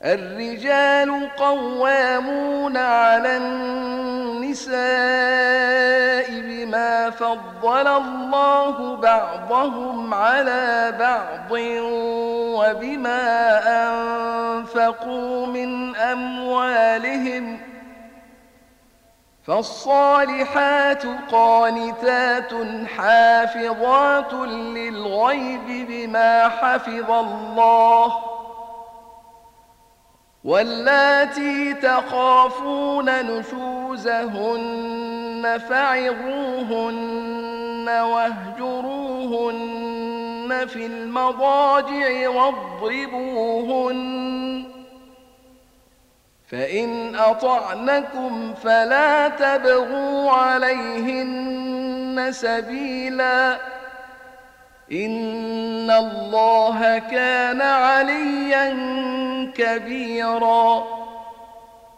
الرجال قوامون على النساء بما فضل الله بعضهم على بعض وبما أنفقوا من أموالهم، فالصالحات قانتات حافظات للغيب بما حفظ الله، واللاتي تخافون نشوزهن فعظوهن واهجروهن في المضاجع واضربوهن، فإن أطعنكم فلا تبغوا عليهن سبيلا، إن الله كان عليا كبيرا.